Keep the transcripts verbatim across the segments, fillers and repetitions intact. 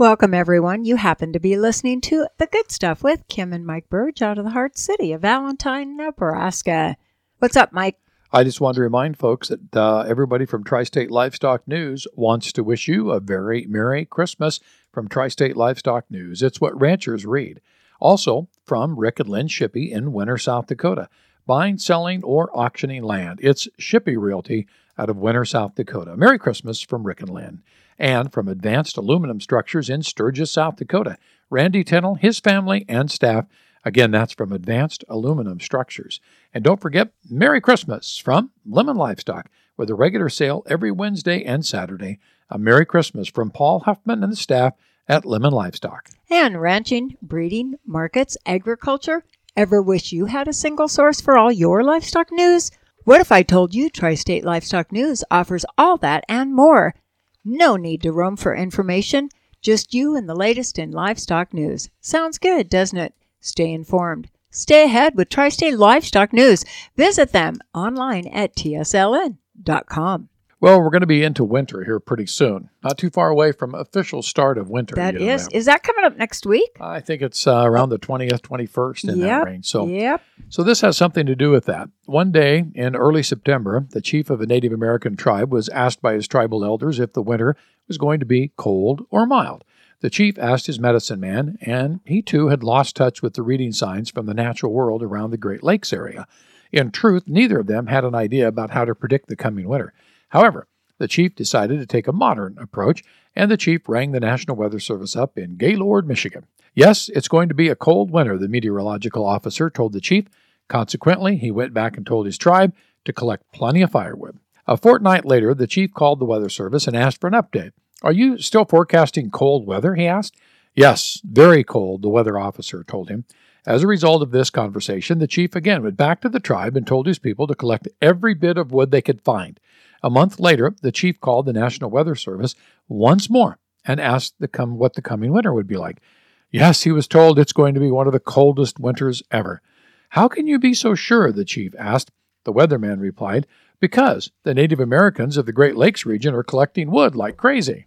Welcome, everyone. You happen to be listening to The Good Stuff with Kim and Mike Burge out of the heart city of Valentine, Nebraska. What's up, Mike? I just want to remind folks that uh, everybody from Tri-State Livestock News wants to wish you a very Merry Christmas from Tri-State Livestock News. It's what ranchers read. Also, from Rick and Lynn Shippey in Winter, South Dakota. Buying, selling, or auctioning land. It's Shippey Realty out of Winter, South Dakota. Merry Christmas from Rick and Lynn. And from Advanced Aluminum Structures in Sturgis, South Dakota. Randy Tennell, his family, and staff. Again, that's from Advanced Aluminum Structures. And don't forget, Merry Christmas from Lemon Livestock, with a regular sale every Wednesday and Saturday. A Merry Christmas from Paul Huffman and the staff at Lemon Livestock. And ranching, breeding, markets, agriculture. Ever wish you had a single source for all your livestock news? What if I told you Tri-State Livestock News offers all that and more? No need to roam for information, just you and the latest in livestock news. Sounds good, doesn't it? Stay informed. Stay ahead with Tri-State Livestock News. Visit them online at T S L N dot com. Well, we're going to be into winter here pretty soon. Not too far away from official start of winter. That you know is. that. Is that coming up next week? I think it's uh, around the twentieth, twenty-first in yep, that range. So, yep. so this has something to do with that. One day in early September, the chief of a Native American tribe was asked by his tribal elders if the winter was going to be cold or mild. The chief asked his medicine man, and he too had lost touch with the reading signs from the natural world around the Great Lakes area. In truth, neither of them had an idea about how to predict the coming winter. However, the chief decided to take a modern approach, and the chief rang the National Weather Service up in Gaylord, Michigan. Yes, it's going to be a cold winter, the meteorological officer told the chief. Consequently, he went back and told his tribe to collect plenty of firewood. A fortnight later, the chief called the Weather Service and asked for an update. Are you still forecasting cold weather, he asked. Yes, very cold, the weather officer told him. As a result of this conversation, the chief again went back to the tribe and told his people to collect every bit of wood they could find. A month later, the chief called the National Weather Service once more and asked the com- what the coming winter would be like. Yes, he was told it's going to be one of the coldest winters ever. How can you be so sure, the chief asked. The weatherman replied, because the Native Americans of the Great Lakes region are collecting wood like crazy.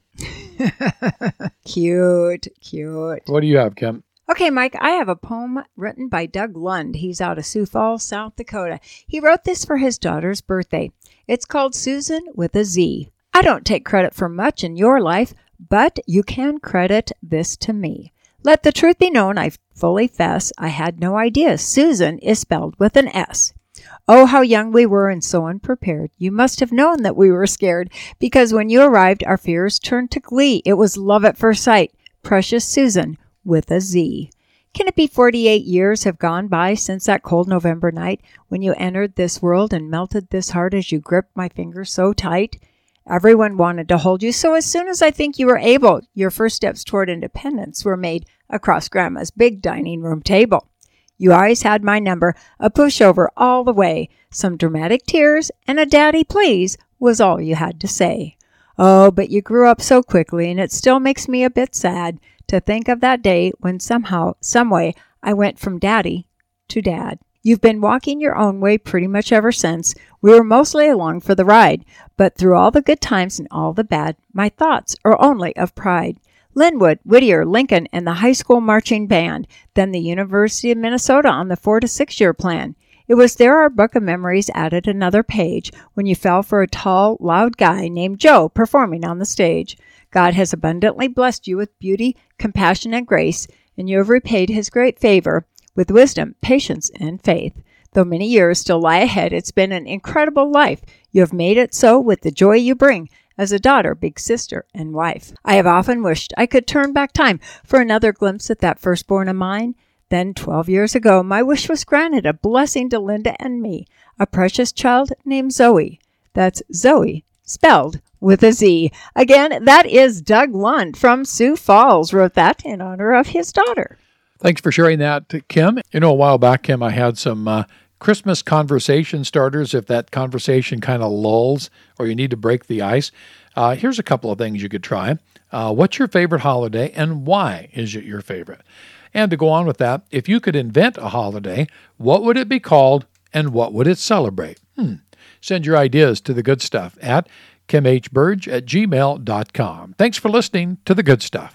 Cute, cute. What do you have, Kim? Okay, Mike, I have a poem written by Doug Lund. He's out of Sioux Falls, South Dakota. He wrote this for his daughter's birthday. It's called Susan with a Z. I don't take credit for much in your life, but you can credit this to me. Let the truth be known, I fully fess, I had no idea Susan is spelled with an S. Oh, how young we were and so unprepared. You must have known that we were scared, because when you arrived, our fears turned to glee. It was love at first sight. Precious Susan with a Z. Can it be forty-eight years have gone by since that cold November night when you entered this world and melted this heart as you gripped my fingers so tight? Everyone wanted to hold you, so as soon as I think you were able, your first steps toward independence were made across Grandma's big dining room table. You always had my number, a pushover all the way. Some dramatic tears and a daddy please was all you had to say. Oh, but you grew up so quickly, and it still makes me a bit sad to think of that day when somehow, someway, I went from daddy to dad. You've been walking your own way pretty much ever since. We were mostly along for the ride, but through all the good times and all the bad, my thoughts are only of pride. Linwood, Whittier, Lincoln, and the high school marching band, then the University of Minnesota on the four to six year plan. It was there our book of memories added another page when you fell for a tall, loud guy named Joe performing on the stage. God has abundantly blessed you with beauty, compassion, and grace, and you have repaid his great favor with wisdom, patience, and faith. Though many years still lie ahead, it's been an incredible life. You have made it so with the joy you bring as a daughter, big sister, and wife. I have often wished I could turn back time for another glimpse at that firstborn of mine. Then, twelve years ago, my wish was granted, a blessing to Linda and me, a precious child named Zoe. That's Zoe, spelled with a Z. Again, that is Doug Lund from Sioux Falls, wrote that in honor of his daughter. Thanks for sharing that, Kim. You know, a while back, Kim, I had some uh, Christmas conversation starters if that conversation kind of lulls or you need to break the ice. Uh, here's a couple of things you could try. Uh, what's your favorite holiday and why is it your favorite? And to go on with that, if you could invent a holiday, what would it be called and what would it celebrate? Hmm. Send your ideas to The Good Stuff at kim h burge at gmail dot com. Thanks for listening to The Good Stuff.